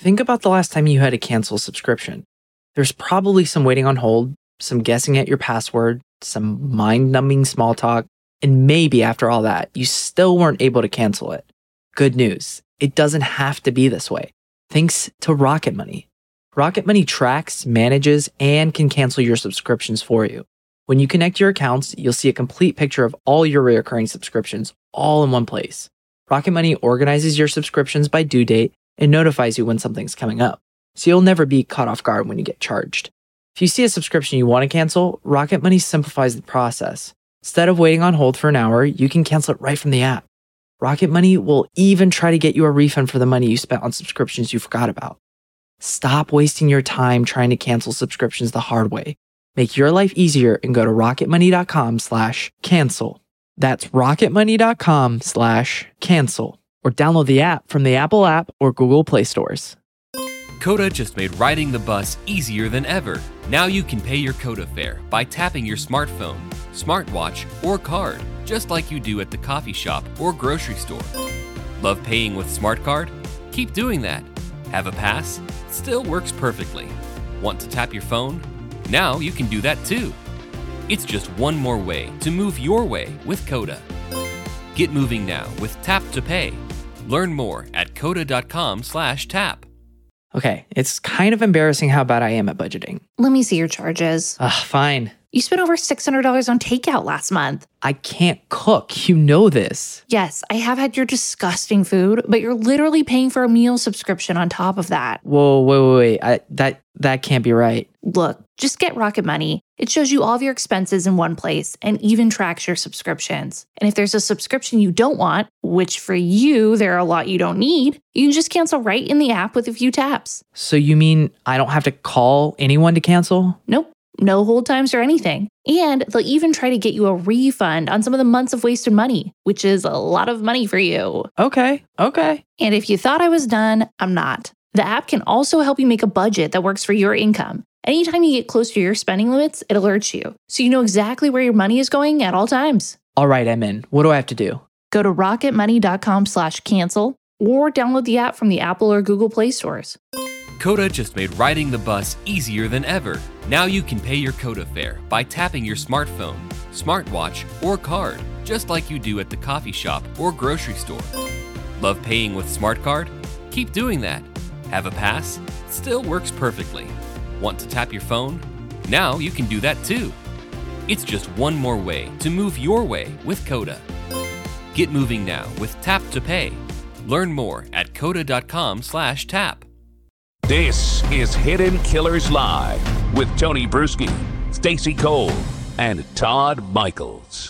think about the last time you had to cancel a subscription. There's probably some waiting on hold, some guessing at your password, some mind-numbing small talk, and maybe after all that, you still weren't able to cancel it. Good news, it doesn't have to be this way. Thanks to Rocket Money. Rocket Money tracks, manages, and can cancel your subscriptions for you. When you connect your accounts, you'll see a complete picture of all your recurring subscriptions all in one place. Rocket Money organizes your subscriptions by due date and notifies you when something's coming up, so you'll never be caught off guard when you get charged. If you see a subscription you want to cancel, Rocket Money simplifies the process. Instead of waiting on hold for an hour, you can cancel it right from the app. Rocket Money will even try to get you a refund for the money you spent on subscriptions you forgot about. Stop wasting your time trying to cancel subscriptions the hard way. Make your life easier and go to rocketmoney.com/cancel. That's rocketmoney.com/cancel. Or download the app from the Apple app or Google Play stores. Coda just made riding the bus easier than ever. Now you can pay your Coda fare by tapping your smartphone, smartwatch, or card, just like you do at the coffee shop or grocery store. Love paying with Smart Card? Keep doing that. Have a pass? Still works perfectly. Want to tap your phone? Now you can do that too. It's just one more way to move your way with Coda. Get moving now with Tap to Pay. Learn more at coda.com/tap. Okay, it's kind of embarrassing how bad I am at budgeting. Let me see your charges. Fine. You spent over $600 on takeout last month. I can't cook. You know this. Yes, I have had your disgusting food, but you're literally paying for a meal subscription on top of that. Whoa, wait. That can't be right. Look, just get Rocket Money. It shows you all of your expenses in one place and even tracks your subscriptions. And if there's a subscription you don't want, which for you, there are a lot you don't need, you can just cancel right in the app with a few taps. So you mean I don't have to call anyone to cancel? Nope. No hold times or anything. And they'll even try to get you a refund on some of the months of wasted money, which is a lot of money for you. Okay. And if you thought I was done, I'm not. The app can also help you make a budget that works for your income. Anytime you get close to your spending limits, it alerts you, so you know exactly where your money is going at all times. All right, I'm in. What do I have to do? Go to rocketmoney.com/cancel or download the app from the Apple or Google Play stores. Coda just made riding the bus easier than ever. Now you can pay your Coda fare by tapping your smartphone, smartwatch, or card, just like you do at the coffee shop or grocery store. Love paying with Smart Card? Keep doing that. Have a pass? Still works perfectly. Want to tap your phone? Now you can do that too. It's just one more way to move your way with Coda. Get moving now with Tap to Pay. Learn more at coda.com/tap. This is Hidden Killers Live with Tony Bruschi, Stacey Cole, and Todd Michaels.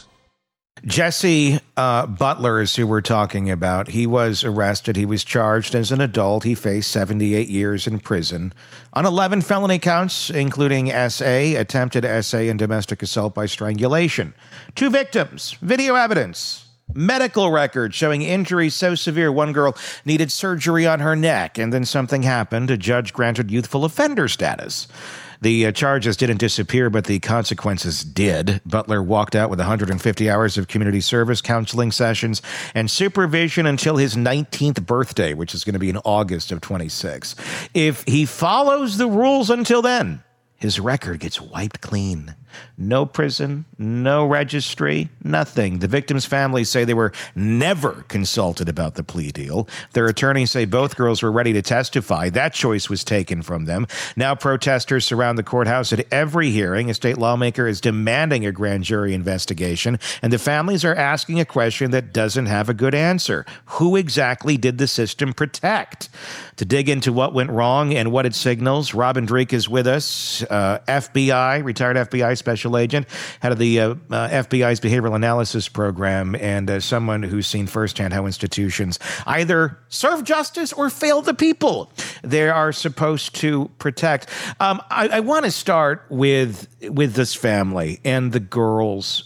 Jesse Butler is who we're talking about. He was arrested. He was charged as an adult. He faced 78 years in prison on 11 felony counts, including SA, attempted SA, and domestic assault by strangulation. 2 victims, video evidence, medical records showing injuries so severe one girl needed surgery on her neck, and then something happened. A judge granted youthful offender status. The charges didn't disappear, but the consequences did. Butler walked out with 150 hours of community service, counseling sessions, and supervision until his 19th birthday, which is going to be in August of 26. If he follows the rules until then, his record gets wiped clean. No prison, no registry, nothing. The victims' families say they were never consulted about the plea deal. Their attorneys say both girls were ready to testify. That choice was taken from them. Now protesters surround the courthouse at every hearing. A state lawmaker is demanding a grand jury investigation, and the families are asking a question that doesn't have a good answer. Who exactly did the system protect? To dig into what went wrong and what it signals, Robin Dreeke is with us, FBI, retired FBI special agent, head of the FBI's behavioral analysis program, and someone who's seen firsthand how institutions either serve justice or fail the people they are supposed to protect. I want to start with this family and the girls.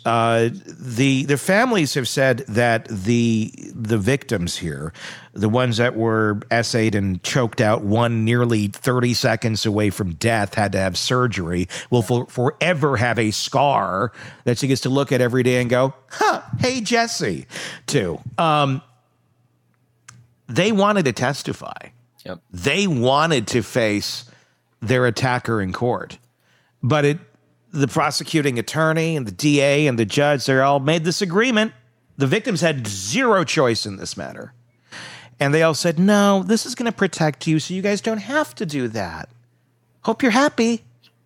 The families have said that the victims here, the ones that were essayed and choked out, one nearly 30 seconds away from death, had to have surgery, will forever have a scar that she gets to look at every day and go, hey, Jesse, too. They wanted to testify. Yep. They wanted to face their attacker in court, but the prosecuting attorney and the DA and the judge, they all made this agreement. The victims had zero choice in this matter. And they all said, no, this is going to protect you, so you guys don't have to do that. Hope you're happy.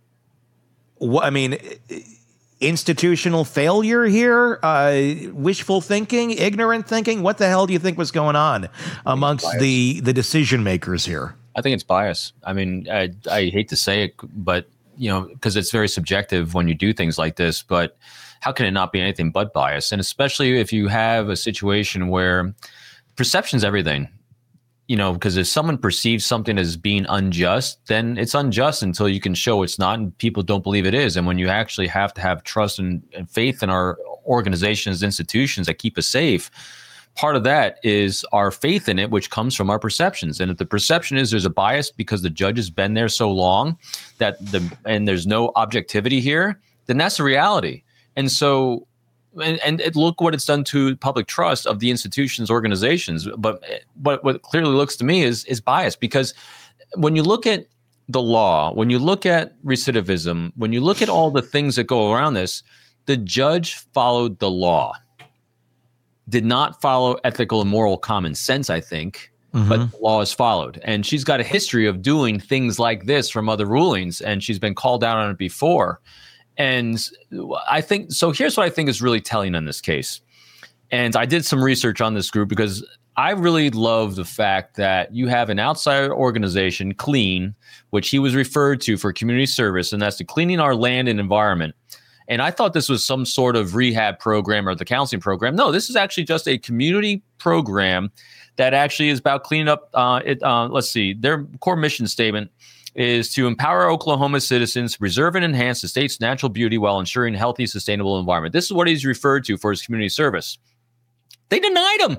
I mean, institutional failure here, wishful thinking, ignorant thinking. What the hell do you think was going on amongst the decision makers here? I think it's bias. I mean, I hate to say it, but, because it's very subjective when you do things like this, but how can it not be anything but bias? And especially if you have a situation where perception's everything, because if someone perceives something as being unjust, then it's unjust until you can show it's not, and people don't believe it is. And when you actually have to have trust and faith in our organizations, institutions that keep us safe, part of that is our faith in it, which comes from our perceptions. And if the perception is there's a bias because the judge has been there so long and there's no objectivity here, then that's the reality. And so, and look what it's done to public trust of the institutions, organizations. But what clearly looks to me is bias, because when you look at the law, when you look at recidivism, when you look at all the things that go around this, the judge followed the law, did not follow ethical and moral common sense, I think, but the law is followed. And she's got a history of doing things like this from other rulings, and she's been called out on it before. And I think, so here's what I think is really telling in this case. And I did some research on this group because I really love the fact that you have an outside organization, CLEAN, which he was referred to for community service, and that's the cleaning our land and environment. And I thought this was some sort of rehab program or the counseling program. No, this is actually just a community program that actually is about cleaning up. Let's see, their core mission statement is to empower Oklahoma citizens to preserve and enhance the state's natural beauty while ensuring a healthy, sustainable environment. This is what he's referred to for his community service. They denied him.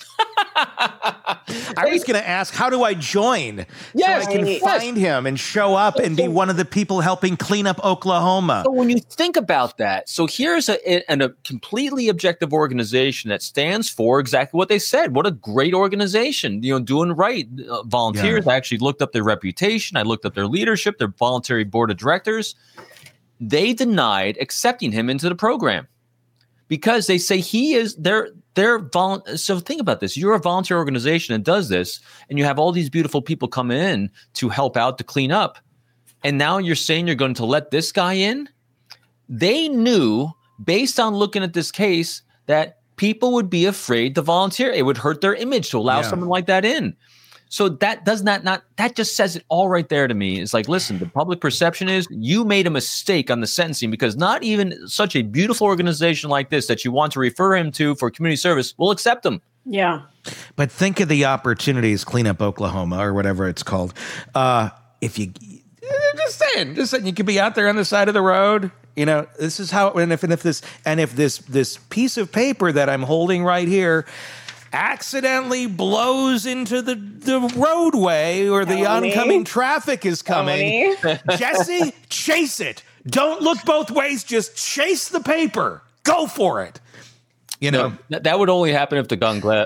I was going to ask, how do I join? Yes, so I can find him and show up and be one of the people helping clean up Oklahoma. So when you think about that, so here's a completely objective organization that stands for exactly what they said. What a great organization, doing right. Volunteers, I actually looked up their reputation. I looked up their leadership, their voluntary board of directors. They denied accepting him into the program because they say he is so think about this. You're a volunteer organization that does this, and you have all these beautiful people coming in to help out to clean up. And now you're saying you're going to let this guy in? They knew, based on looking at this case, that people would be afraid to volunteer. It would hurt their image to allow someone like that in. So that that just says it all right there to me. It's like, listen, the public perception is you made a mistake on the sentencing because not even such a beautiful organization like this that you want to refer him to for community service will accept him. Yeah. But think of the opportunities, Clean Up Oklahoma or whatever it's called. If you just saying, you could be out there on the side of the road. This is how, and if this piece of paper that I'm holding right here accidentally blows into the roadway or the oncoming traffic is coming, Jesse, chase it. Don't look both ways. Just chase the paper. Go for it. That would only happen if the Gonzalez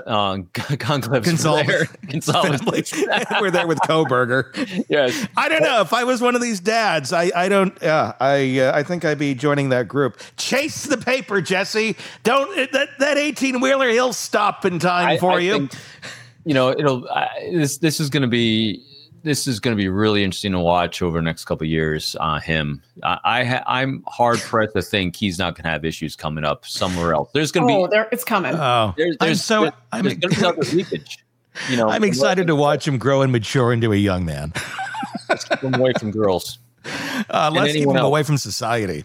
we're there with Kohberger. Yes. I don't know if I was one of these dads. I think I'd be joining that group. Chase the paper, Jesse. Don't that 18-wheeler. He'll stop in time for you. Think, this is going to be. This is going to be really interesting to watch over the next couple of years. Him, I'm hard pressed to think he's not going to have issues coming up somewhere else. There's going to be. It's coming. Oh, there's going to be another leakage. I'm excited to watch him grow and mature into a young man. Let's keep him away from girls. Let's keep him away from society.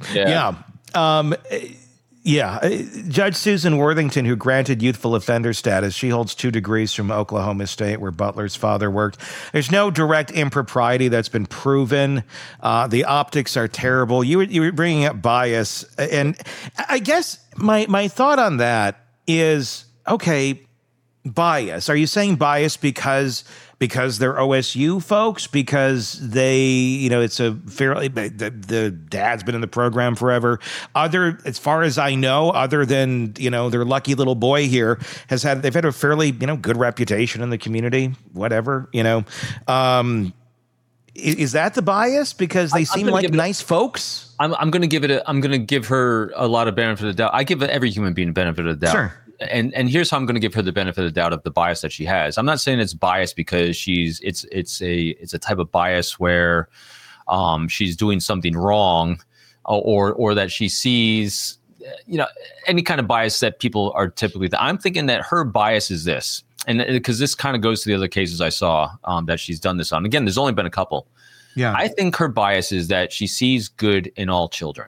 Judge Susan Worthington, who granted youthful offender status, she holds 2 degrees from Oklahoma State, where Butler's father worked. There's no direct impropriety that's been proven. The optics are terrible. You were bringing up bias, and I guess my thought on that is, okay, bias? Are you saying bias because they're OSU folks? Because they, it's a fairly, the dad's been in the program forever. As far as I know, other than, their lucky little boy here they've had a fairly, good reputation in the community, whatever, is that the bias? Because they seem like nice folks? I'm going to give her a lot of benefit of the doubt. I give every human being benefit of the doubt. Sure. And here's how I'm going to give her the benefit of the doubt of the bias that she has. I'm not saying it's bias because it's a type of bias where she's doing something wrong, or that she sees any kind of bias that people are typically. I'm thinking that her bias is this, and because this kind of goes to the other cases I saw that she's done this on. Again, there's only been a couple. Yeah, I think her bias is that she sees good in all children,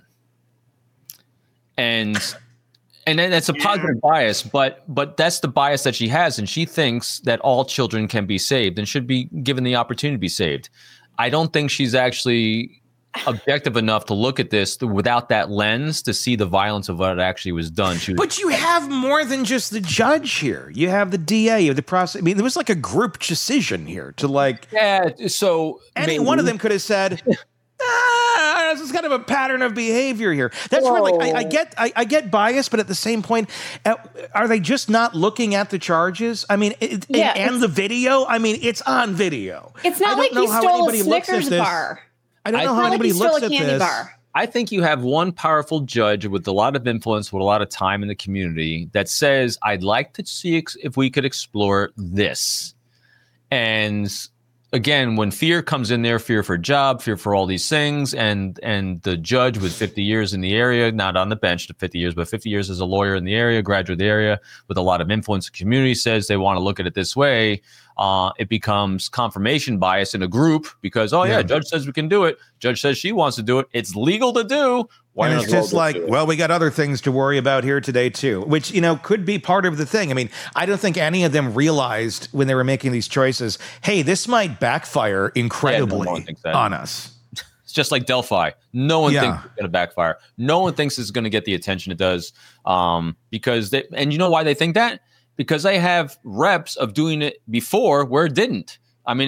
and that's a positive bias, but that's the bias that she has, and she thinks that all children can be saved and should be given the opportunity to be saved. I don't think she's actually objective enough to look at this without that lens to see the violence of what actually was done. But you have more than just the judge here. You have the DA, you have the prosecutor. I mean, there was like a group decision here to so any one of them could have said, this is kind of a pattern of behavior here. That's where, I get bias, but at the same point, are they just not looking at the charges? I mean, and the video. I mean, it's on video. It's not like he stole a Snickers bar. I don't know how anybody looks at this. I think you have one powerful judge with a lot of influence, with a lot of time in the community that says, I'd like to see if we could explore this. And again, when fear comes in there, fear for a job, fear for all these things, and the judge with 50 years in the area, not on the bench, 50 years, but 50 years as a lawyer in the area, graduate of the area, with a lot of influence in the community, says they want to look at it this way, it becomes confirmation bias in a group because, judge says we can do it. Judge says she wants to do it. It's legal to do. And it's just we got other things to worry about here today, too, which, could be part of the thing. I mean, I don't think any of them realized when they were making these choices, hey, this might backfire incredibly on us. It's just like Delphi. No one thinks it's going to backfire. No one thinks it's going to get the attention it does because and you know why they think that? Because they have reps of doing it before where it didn't. I mean,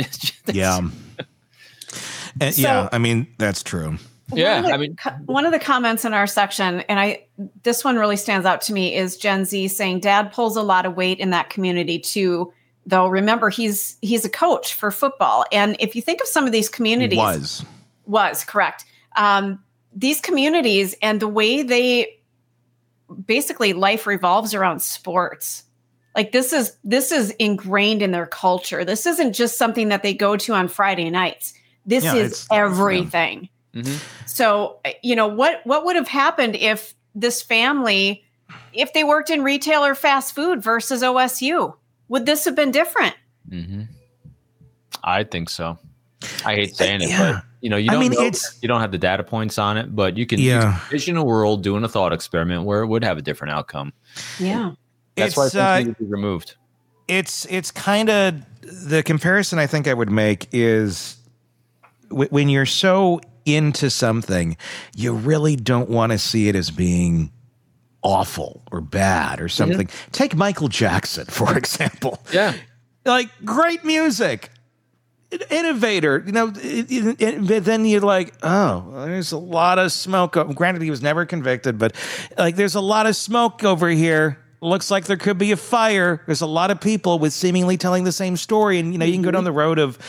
I mean, that's true. One of the comments in our section, and this one really stands out to me, is Gen Z saying Dad pulls a lot of weight in that community too. Though remember, he's a coach for football, and if you think of some of these communities, was correct. These communities and the way they basically life revolves around sports. Like this is ingrained in their culture. This isn't just something that they go to on Friday nights. This is everything. Yeah. Mm-hmm. So, what would have happened if this family, if they worked in retail or fast food versus OSU? Would this have been different? Mm-hmm. I think so. I hate saying it, but you don't have the data points on it, but you can envision a world doing a thought experiment where it would have a different outcome. Yeah. That's why I think it would be removed. It's kind of the comparison I think I would make is when you're so into something, you really don't want to see it as being awful or bad or something. Mm-hmm. Take Michael Jackson, for example. Yeah. Like, great music, innovator, but then you're like, oh, there's a lot of smoke. Granted, he was never convicted, but there's a lot of smoke over here. Looks like there could be a fire. There's a lot of people with seemingly telling the same story. And, you can go down the road of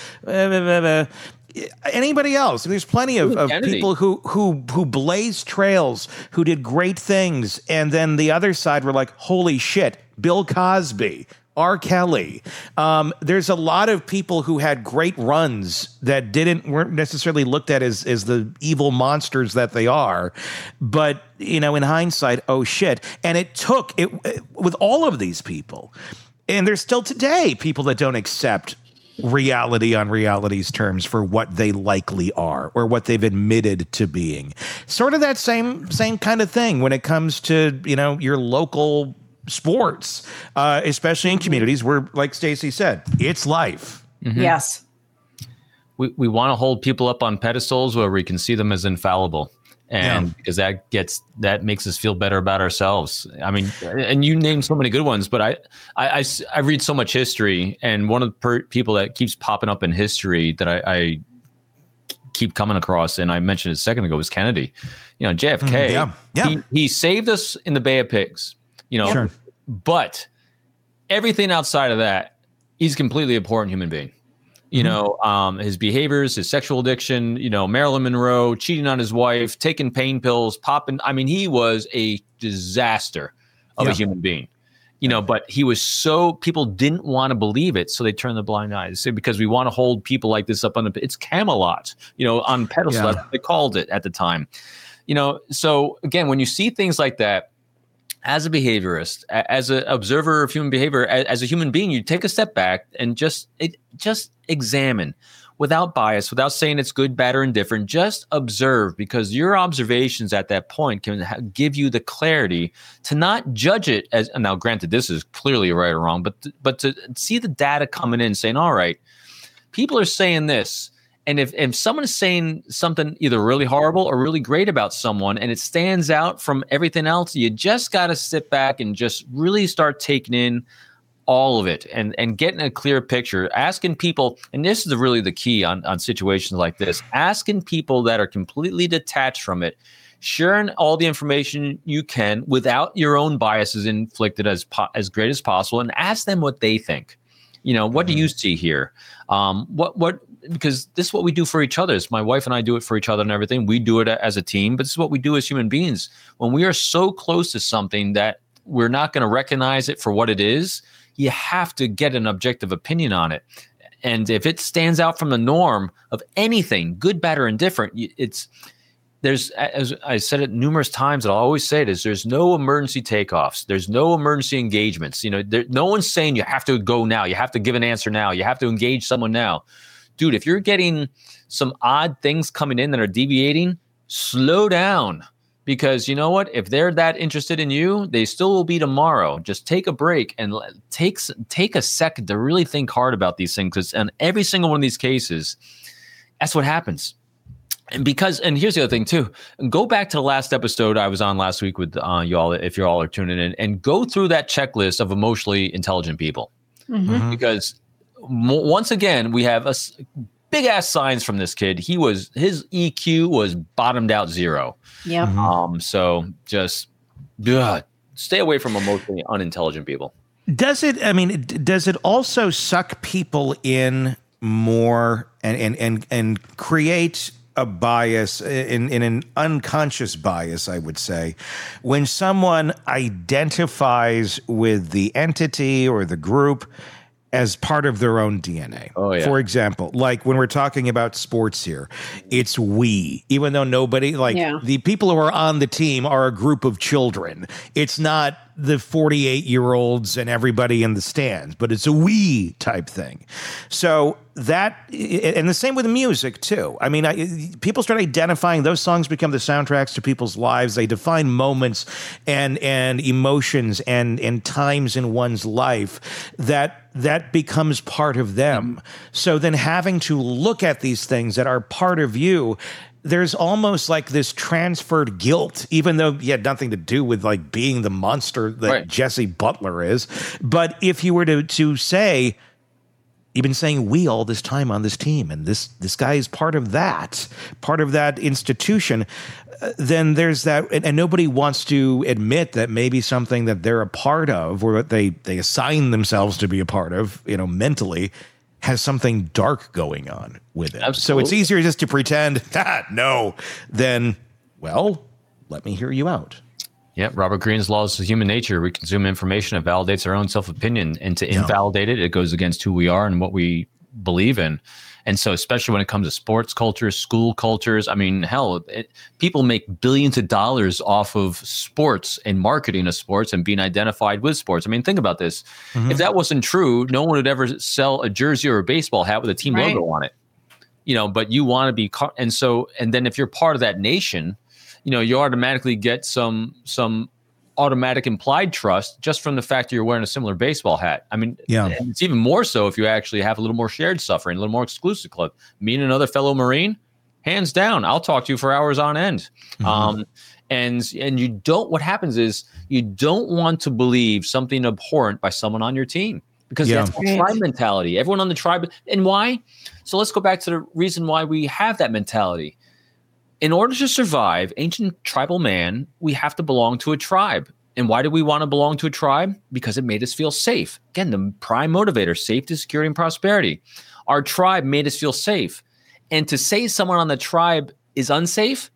anybody else. There's plenty of people who blazed trails, who did great things. And then the other side were like, holy shit, Bill Cosby, R. Kelly. There's a lot of people who had great runs that weren't necessarily looked at as the evil monsters that they are. But, in hindsight, oh shit. And it took it with all of these people. And there's still today people that don't accept reality on reality's terms for what they likely are or what they've admitted to being. Sort of that same kind of thing when it comes to, your local sports, especially in communities where, like Stacey said, it's life. Mm-hmm. Yes. We want to hold people up on pedestals where we can see them as infallible. And because that makes us feel better about ourselves. I mean, and you named so many good ones, but I read so much history, and one of the people that keeps popping up in history that I keep coming across, and I mentioned it a second ago, was Kennedy. JFK. He saved us in the Bay of Pigs. Sure. But everything outside of that, he's a completely abhorrent human being. His behaviors, his sexual addiction, Marilyn Monroe, cheating on his wife, taking pain pills, popping. I mean, he was a disaster of a human being, but he was people didn't want to believe it. So they turned the blind eye. They say, because we want to hold people like this up it's Camelot, on pedestal. They called it at the time, So again, when you see things like that, as a behaviorist, as an observer of human behavior, as a human being, you take a step back and just examine without bias, without saying it's good, bad, or indifferent. Just observe, because your observations at that point can give you the clarity to not judge it as, now granted, this is clearly right or wrong, but to see the data coming in saying, all right, people are saying this. And if someone is saying something either really horrible or really great about someone, and it stands out from everything else, you just got to sit back and just really start taking in all of it and getting a clear picture, asking people, and this is really the key on situations like this, asking people that are completely detached from it, sharing all the information you can without your own biases inflicted as great as possible, and ask them what they think. What do you see here? Because this is what we do for each other. It's my wife and I do it for each other and everything. We do it as a team, but this is what we do as human beings. When we are so close to something that we're not going to recognize it for what it is, you have to get an objective opinion on it. And if it stands out from the norm of anything, good, bad, or indifferent, there's, as I said it numerous times, and I'll always say it, is there's no emergency takeoffs. There's no emergency engagements. No one's saying you have to go now. You have to give an answer now. You have to engage someone now. Dude, if you're getting some odd things coming in that are deviating, slow down. Because you know what? If they're that interested in you, they still will be tomorrow. Just take a break and take a second to really think hard about these things. Because in every single one of these cases, that's what happens. And here's the other thing too. Go back to the last episode I was on last week with y'all, if you all are tuning in, and go through that checklist of emotionally intelligent people. Mm-hmm. Because once again, we have big ass signs from this kid. His EQ was bottomed out 0. Yeah. So just stay away from emotionally unintelligent people. Does it also suck people in more and create a bias in an unconscious bias, I would say, when someone identifies with the entity or the group as part of their own DNA. Oh, yeah. For example, like when we're talking about sports here, it's we, even though nobody, the people who are on the team are a group of children. It's not the 48-year-olds and everybody in the stands, but it's a we type thing. So that, and the same with music too. I mean, people start identifying, those songs become the soundtracks to people's lives. They define moments and emotions and times in one's life that becomes part of them. So then having to look at these things that are part of you, there's almost like this transferred guilt, even though you had nothing to do with like being the monster that Jesse Butler is. But if you were to say, you've been saying we all this time on this team, and this guy is part of that institution, then there's that, and nobody wants to admit that maybe something that they're a part of, or that they assign themselves to be a part of, mentally, has something dark going on with it. Absolutely. So it's easier just to pretend, no, than, well, let me hear you out. Yeah, Robert Greene's laws of human nature. We consume information that validates our own self-opinion, and to invalidate it, it goes against who we are and what we believe in. And so especially when it comes to sports cultures, school cultures, I mean, hell, people make billions of dollars off of sports and marketing of sports and being identified with sports. I mean, think about this. Mm-hmm. If that wasn't true, no one would ever sell a jersey or a baseball hat with a team logo on it. But you want to be, and then if you're part of that nation, you automatically get some automatic implied trust just from the fact that you're wearing a similar baseball hat. I mean, and it's even more so if you actually have a little more shared suffering, a little more exclusive club. Me and another fellow Marine, hands down. I'll talk to you for hours on end. And you don't, what happens is you don't want to believe something abhorrent by someone on your team, because that's the tribe mentality. Everyone on the tribe. And why? So let's go back to the reason why we have that mentality. In order to survive, ancient tribal man, we have to belong to a tribe. And why do we want to belong to a tribe? Because it made us feel safe. Again, the prime motivator, safety, security, and prosperity. Our tribe made us feel safe. And to say someone on the tribe is unsafe,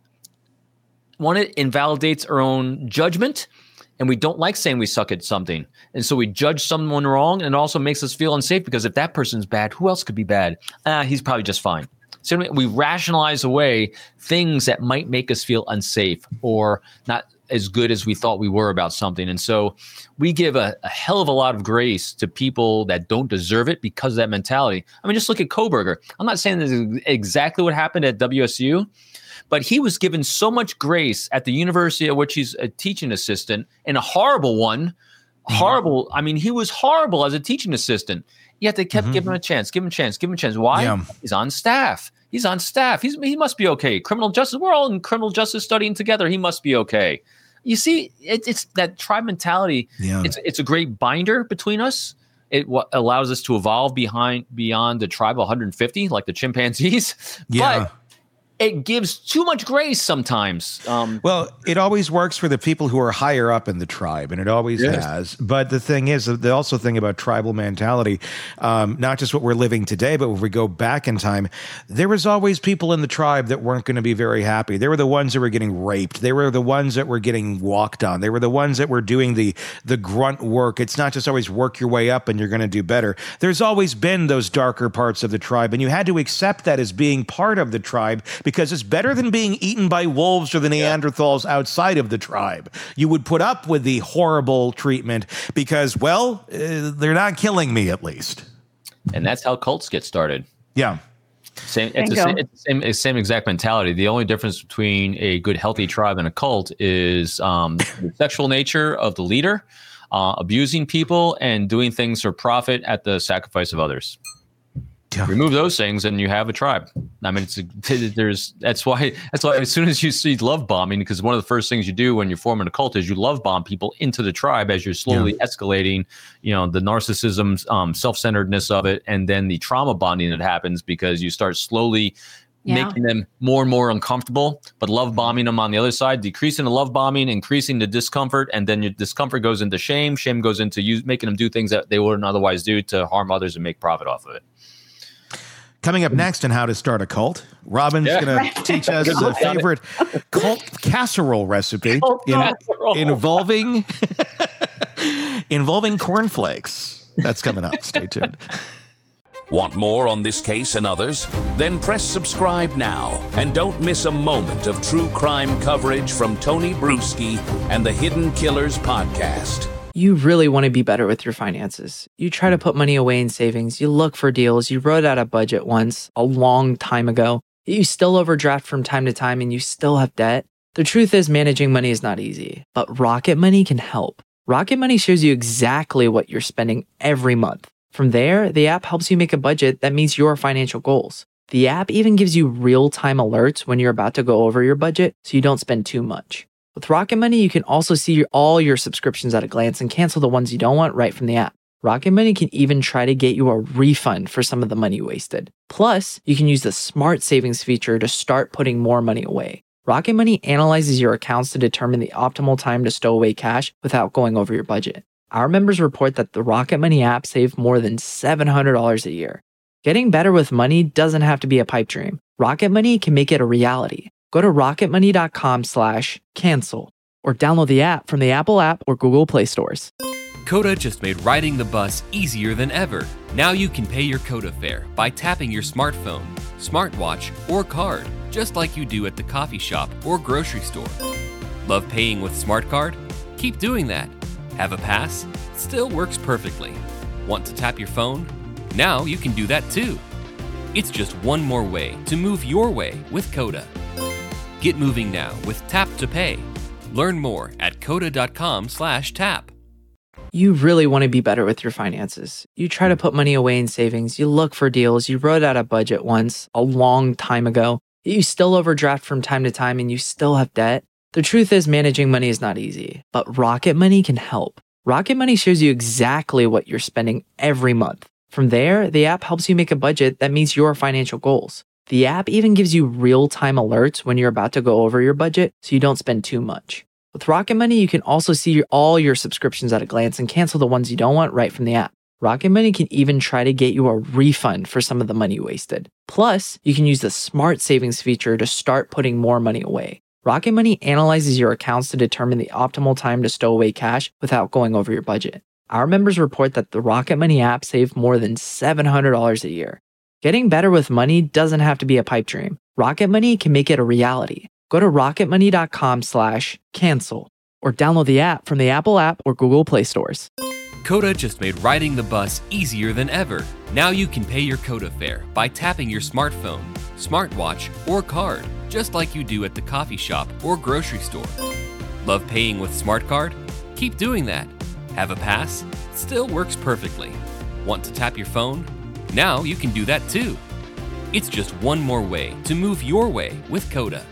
one, it invalidates our own judgment, and we don't like saying we suck at something. And so we judge someone wrong, and it also makes us feel unsafe, because if that person's bad, who else could be bad? He's probably just fine. So we rationalize away things that might make us feel unsafe or not as good as we thought we were about something. And so we give a hell of a lot of grace to people that don't deserve it because of that mentality. I mean, just look at Koberger. I'm not saying this is exactly what happened at WSU, but he was given so much grace at the university at which he's a teaching assistant, and a horrible one. Horrible. I mean, he was horrible as a teaching assistant. Yet they kept giving him a chance, give him a chance, give him a chance. Why? Yeah. He's on staff. He's on staff. He must be okay. Criminal justice. We're all in criminal justice studying together. He must be okay. You see, it's that tribe mentality. Yeah. It's a great binder between us. It allows us to evolve beyond the tribe of 150, like the chimpanzees. Yeah. But it gives too much grace sometimes. Well, it always works for the people who are higher up in the tribe, and it always has. But the thing is, the also thing about tribal mentality, not just what we're living today, but if we go back in time, there was always people in the tribe that weren't going to be very happy. They were the ones that were getting raped. They were the ones that were getting walked on. They were the ones that were doing the grunt work. It's not just always work your way up and you're going to do better. There's always been those darker parts of the tribe, and you had to accept that as being part of the tribe, because it's better than being eaten by wolves or the Neanderthals outside of the tribe. You would put up with the horrible treatment because, well, they're not killing me, at least. And that's how cults get started. Yeah. It's the same exact mentality. The only difference between a good, healthy tribe and a cult is the sexual nature of the leader, abusing people, and doing things for profit at the sacrifice of others. Yeah. Remove those things and you have a tribe. I mean, that's why as soon as you see love bombing, because one of the first things you do when you're forming a cult is you love bomb people into the tribe as you're slowly escalating, the narcissism, self-centeredness of it, and then the trauma bonding that happens because you start slowly making them more and more uncomfortable, but love bombing them on the other side, decreasing the love bombing, increasing the discomfort, and then your discomfort goes into shame. Shame goes into you making them do things that they wouldn't otherwise do to harm others and make profit off of it. Coming up next on How to Start a Cult, Robin's going to teach us a favorite cult casserole recipe involving cornflakes. That's coming up. Stay tuned. Want more on this case and others? Then press subscribe now and don't miss a moment of true crime coverage from Tony Bruschi and the Hidden Killers podcast. You really want to be better with your finances. You try to put money away in savings. You look for deals. You wrote out a budget once, a long time ago. You still overdraft from time to time and you still have debt. The truth is, managing money is not easy, but Rocket Money can help. Rocket Money shows you exactly what you're spending every month. From there, the app helps you make a budget that meets your financial goals. The app even gives you real-time alerts when you're about to go over your budget so you don't spend too much. With Rocket Money, you can also see all your subscriptions at a glance and cancel the ones you don't want right from the app. Rocket Money can even try to get you a refund for some of the money wasted. Plus, you can use the Smart Savings feature to start putting more money away. Rocket Money analyzes your accounts to determine the optimal time to stow away cash without going over your budget. Our members report that the Rocket Money app saved more than $700 a year. Getting better with money doesn't have to be a pipe dream. Rocket Money can make it a reality. Go to rocketmoney.com/cancel or download the app from the Apple app or Google Play stores. Coda just made riding the bus easier than ever. Now you can pay your Coda fare by tapping your smartphone, smartwatch, or card, just like you do at the coffee shop or grocery store. Love paying with Smart Card? Keep doing that. Have a pass? Still works perfectly. Want to tap your phone? Now you can do that too. It's just one more way to move your way with Coda. Get moving now with Tap to Pay. Learn more at coda.com/tap. You really want to be better with your finances. You try to put money away in savings. You look for deals. You wrote out a budget once, a long time ago. You still overdraft from time to time and you still have debt? The truth is, managing money is not easy, but Rocket Money can help. Rocket Money shows you exactly what you're spending every month. From there, the app helps you make a budget that meets your financial goals. The app even gives you real-time alerts when you're about to go over your budget so you don't spend too much. With Rocket Money, you can also see all your subscriptions at a glance and cancel the ones you don't want right from the app. Rocket Money can even try to get you a refund for some of the money wasted. Plus, you can use the Smart Savings feature to start putting more money away. Rocket Money analyzes your accounts to determine the optimal time to stow away cash without going over your budget. Our members report that the Rocket Money app saved more than $700 a year. Getting better with money doesn't have to be a pipe dream. Rocket Money can make it a reality. Go to rocketmoney.com/cancel or download the app from the Apple app or Google Play stores. Coda just made riding the bus easier than ever. Now you can pay your Coda fare by tapping your smartphone, smartwatch, or card, just like you do at the coffee shop or grocery store. Love paying with Smart Card? Keep doing that. Have a pass? Still works perfectly. Want to tap your phone? Now you can do that too. It's just one more way to move your way with Coda.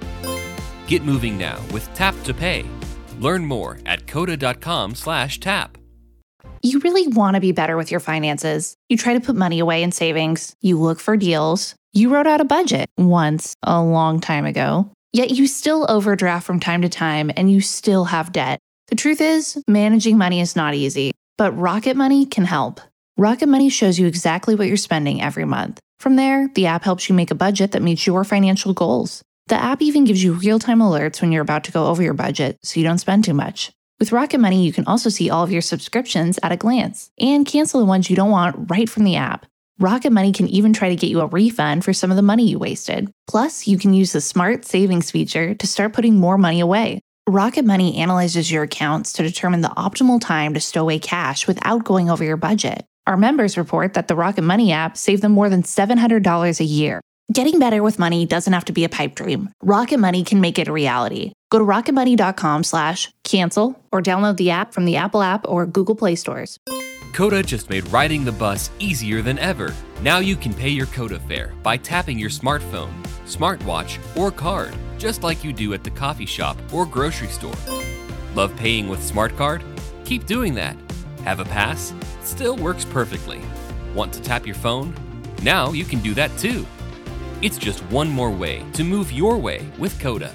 Get moving now with Tap to Pay. Learn more at coda.com/tap. You really want to be better with your finances. You try to put money away in savings. You look for deals. You wrote out a budget once a long time ago. Yet you still overdraft from time to time and you still have debt. The truth is, managing money is not easy, but Rocket Money can help. Rocket Money shows you exactly what you're spending every month. From there, the app helps you make a budget that meets your financial goals. The app even gives you real-time alerts when you're about to go over your budget so you don't spend too much. With Rocket Money, you can also see all of your subscriptions at a glance and cancel the ones you don't want right from the app. Rocket Money can even try to get you a refund for some of the money you wasted. Plus, you can use the Smart Savings feature to start putting more money away. Rocket Money analyzes your accounts to determine the optimal time to stow away cash without going over your budget. Our members report that the Rocket Money app saved them more than $700 a year. Getting better with money doesn't have to be a pipe dream. Rocket Money can make it a reality. Go to rocketmoney.com/cancel or download the app from the Apple app or Google Play stores. Coda just made riding the bus easier than ever. Now you can pay your Coda fare by tapping your smartphone, smartwatch, or card, just like you do at the coffee shop or grocery store. Love paying with Smart Card? Keep doing that. Have a pass? Still works perfectly. Want to tap your phone? Now you can do that too. It's just one more way to move your way with Coda.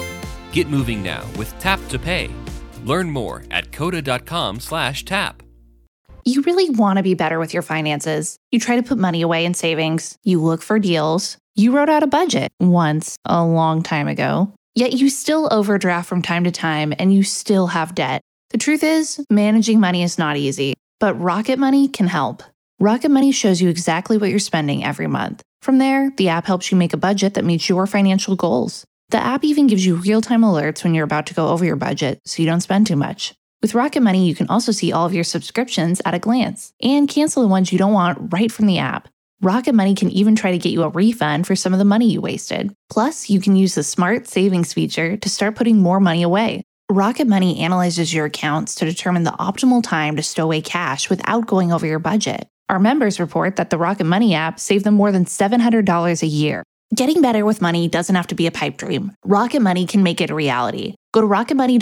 Get moving now with Tap to Pay. Learn more at coda.com/tap. You really want to be better with your finances. You try to put money away in savings. You look for deals. You wrote out a budget once a long time ago. Yet you still overdraft from time to time and you still have debt. The truth is, managing money is not easy, but Rocket Money can help. Rocket Money shows you exactly what you're spending every month. From there, the app helps you make a budget that meets your financial goals. The app even gives you real-time alerts when you're about to go over your budget so you don't spend too much. With Rocket Money, you can also see all of your subscriptions at a glance and cancel the ones you don't want right from the app. Rocket Money can even try to get you a refund for some of the money you wasted. Plus, you can use the Smart Savings feature to start putting more money away. Rocket Money analyzes your accounts to determine the optimal time to stow away cash without going over your budget. Our members report that the Rocket Money app saved them more than $700 a year. Getting better with money doesn't have to be a pipe dream. Rocket Money can make it a reality. Go to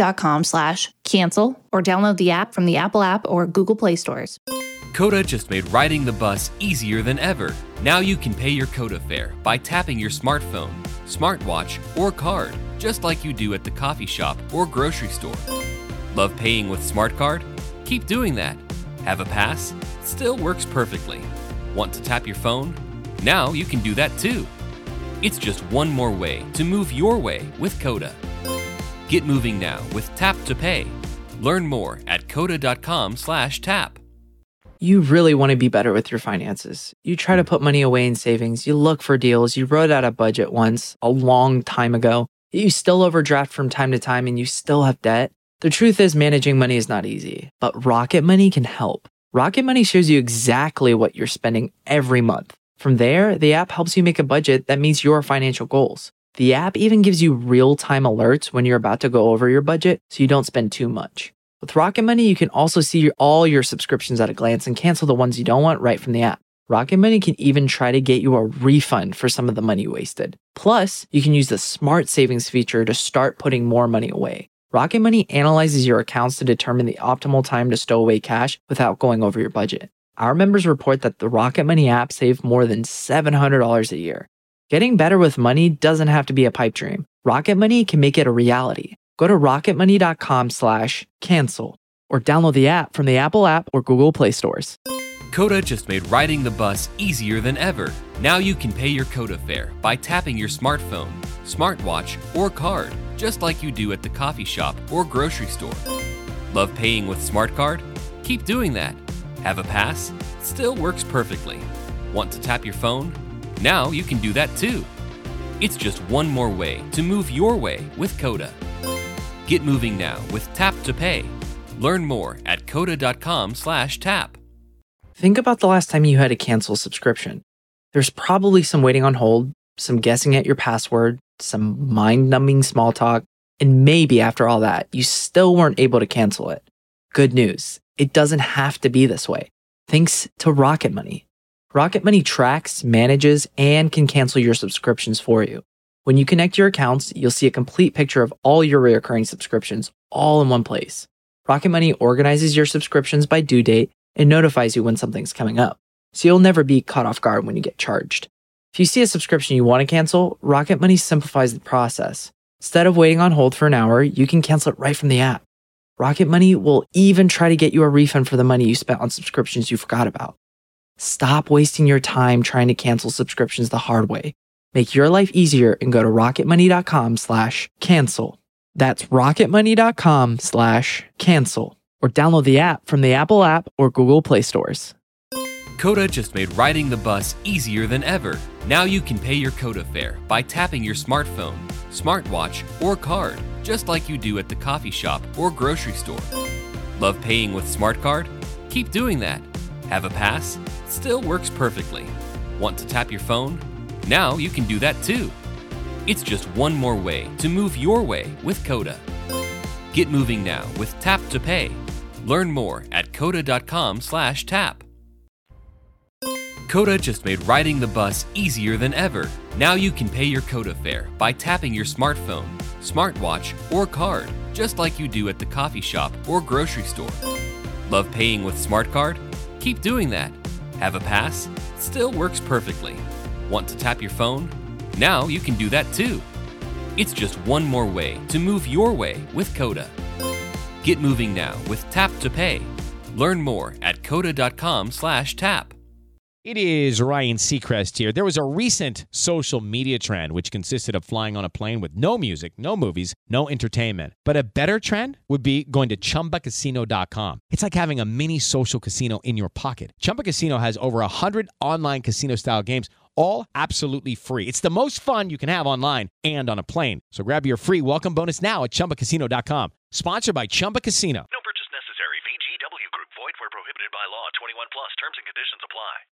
rocketmoney.com/cancel or download the app from the Apple app or Google Play stores. Coda just made riding the bus easier than ever. Now you can pay your Coda fare by tapping your smartphone, smartwatch, or card, just like you do at the coffee shop or grocery store. Love paying with Smart Card? Keep doing that. Have a pass? Still works perfectly. Want to tap your phone? Now you can do that too. It's just one more way to move your way with Coda. Get moving now with Tap to Pay. Learn more at coda.com/tap. You really want to be better with your finances. You try to put money away in savings. You look for deals. You wrote out a budget once a long time ago. You still overdraft from time to time and you still have debt. The truth is, managing money is not easy, but Rocket Money can help. Rocket Money shows you exactly what you're spending every month. From there, the app helps you make a budget that meets your financial goals. The app even gives you real-time alerts when you're about to go over your budget so you don't spend too much. With Rocket Money, you can also see all your subscriptions at a glance and cancel the ones you don't want right from the app. Rocket Money can even try to get you a refund for some of the money you wasted. Plus, you can use the Smart Savings feature to start putting more money away. Rocket Money analyzes your accounts to determine the optimal time to stow away cash without going over your budget. Our members report that the Rocket Money app saved more than $700 a year. Getting better with money doesn't have to be a pipe dream. Rocket Money can make it a reality. Go to rocketmoney.com/cancel or download the app from the Apple app or Google Play stores. Coda just made riding the bus easier than ever. Now you can pay your Coda fare by tapping your smartphone, smartwatch, or card, just like you do at the coffee shop or grocery store. Love paying with Smart Card? Keep doing that. Have a pass? It still works perfectly. Want to tap your phone? Now you can do that too. It's just one more way to move your way with Coda. Get moving now with Tap to Pay. Learn more at coda.com/tap. Think about the last time you had to cancel a subscription. There's probably some waiting on hold, some guessing at your password, some mind-numbing small talk, and maybe after all that, you still weren't able to cancel it. Good news, it doesn't have to be this way. Thanks to Rocket Money. Rocket Money tracks, manages, and can cancel your subscriptions for you. When you connect your accounts, you'll see a complete picture of all your recurring subscriptions all in one place. Rocket Money organizes your subscriptions by due date and notifies you when something's coming up, so you'll never be caught off guard when you get charged. If you see a subscription you want to cancel, Rocket Money simplifies the process. Instead of waiting on hold for an hour, you can cancel it right from the app. Rocket Money will even try to get you a refund for the money you spent on subscriptions you forgot about. Stop wasting your time trying to cancel subscriptions the hard way. Make your life easier and go to rocketmoney.com/cancel. That's rocketmoney.com/cancel or download the app from the Apple app or Google Play stores. Coda just made riding the bus easier than ever. Now you can pay your Coda fare by tapping your smartphone, smartwatch, or card, just like you do at the coffee shop or grocery store. Love paying with Smart Card? Keep doing that. Have a pass? It still works perfectly. Want to tap your phone? Now you can do that too. It's just one more way to move your way with Coda. Get moving now with Tap to Pay. Learn more at coda.com/tap. Coda just made riding the bus easier than ever. Now you can pay your Coda fare by tapping your smartphone, smartwatch, or card, just like you do at the coffee shop or grocery store. Love paying with Smart Card? Keep doing that. Have a pass? It still works perfectly. Want to tap your phone? Now you can do that too. It's just one more way to move your way with Coda. Get moving now with Tap to Pay. Learn more at coda.com/tap. It is Ryan Seacrest here. There was a recent social media trend which consisted of flying on a plane with no music, no movies, no entertainment. But a better trend would be going to ChumbaCasino.com. It's like having a mini social casino in your pocket. Chumba Casino has over 100 online casino-style games, all absolutely free. It's the most fun you can have online and on a plane. So grab your free welcome bonus now at ChumbaCasino.com. Sponsored by Chumba Casino. No purchase necessary. VGW Group. Void where prohibited by law. 21 plus. Terms and conditions apply.